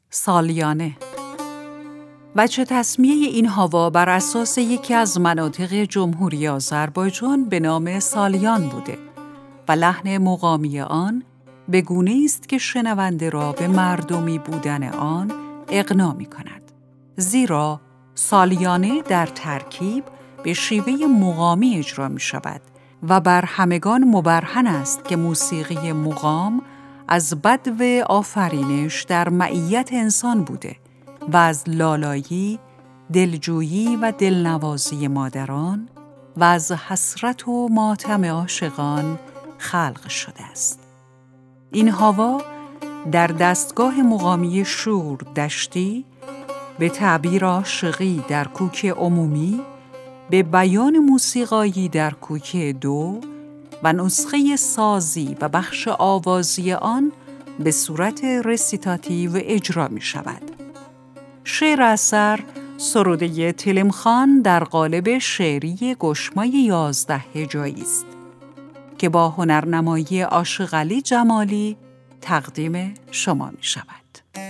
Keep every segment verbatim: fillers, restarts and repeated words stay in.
سالیانه. وجه تسمیه این هوا بر اساس یکی از مناطق جمهوری آذربایجان به نام سالیان بوده و لحن مقامی آن به گونه است که شنونده را به مردمی بودن آن اقناع می کند. زیرا سالیانه در ترکیب به شیوه مقامی اجرا می شود و بر همگان مبرهن است که موسیقی مقام از بدو آفرینش در معیت انسان بوده و از لالایی، دلجویی و دلنوازی مادران و از حسرت و ماتم عاشقان خلق شده است. این هوا در دستگاه مقامی شور دشتی، به تعبیر عاشقی در کوک عمومی، به بیان موسیقایی در کوک دو و نسخه سازی و بخش آوازی آن به صورت رسیتاتیو اجرا می شود. شعر اثر سروده تلمخان در قالب شعری گشمای یازده هجایی است که با هنرنمایی عاشق علی جمالی تقدیم شما می شود.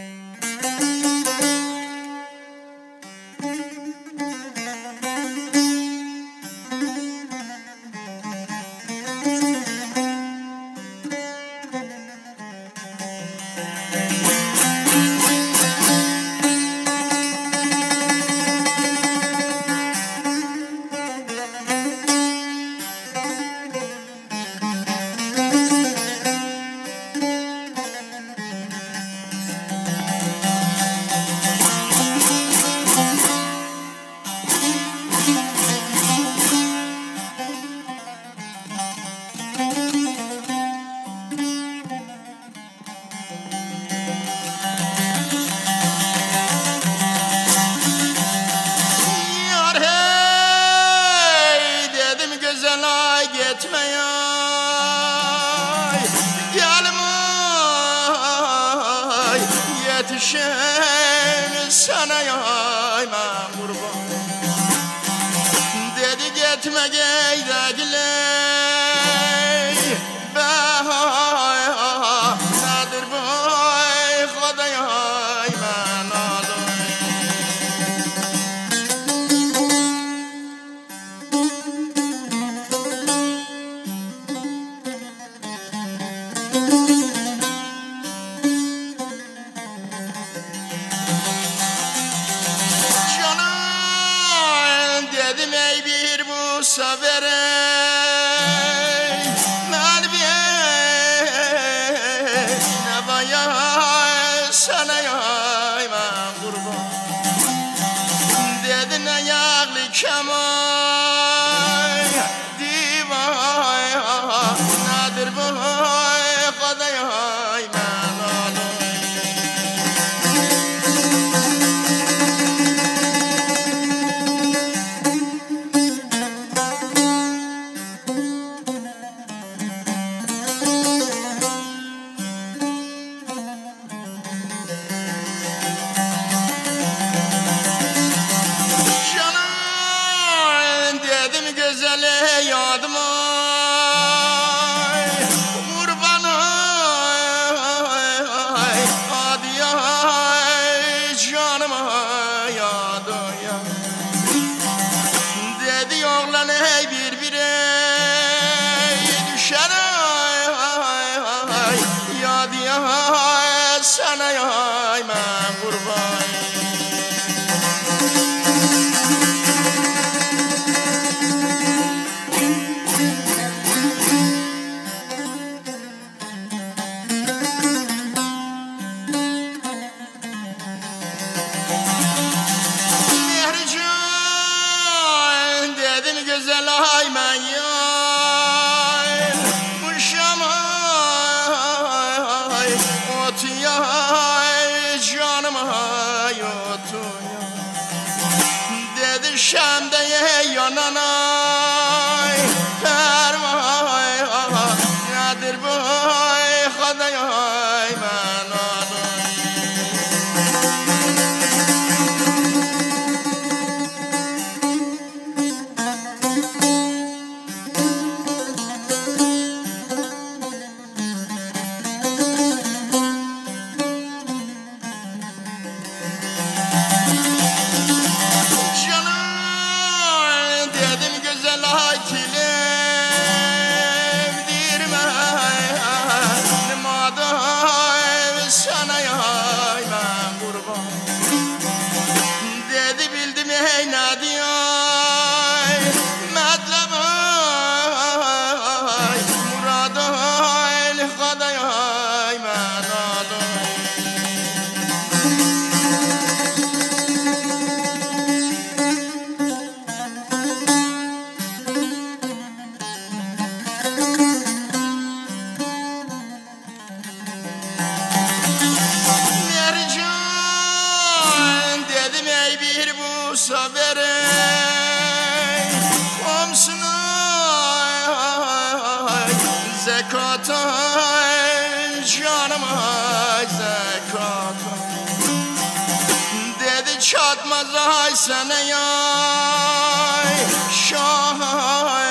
Yetişen sana yay mən qurban Dedi getmə geydəgiley Bəhay nədir bay Xodayay mən adım Sabere mən bir nevaya sana yay mən qurban Dedi nə yağlı kamay divay nədir bu Xodayay mən adım Gözəli yadım ay Qurban ay Adi ay Canım ay Adi ay Dedi oğlan ey bir bir ey Düşer ay ay Yadi ay Sana ay mən qurban Güzel ay mən yay Muşam ay Otu yay Canım ay otu yay Dedi şəmdə yanan ay Pərvay Nədir bu ay Xodayay mən adım سوره خمسنای زکات جانم زکات dedi çatmaz ay sana ya şah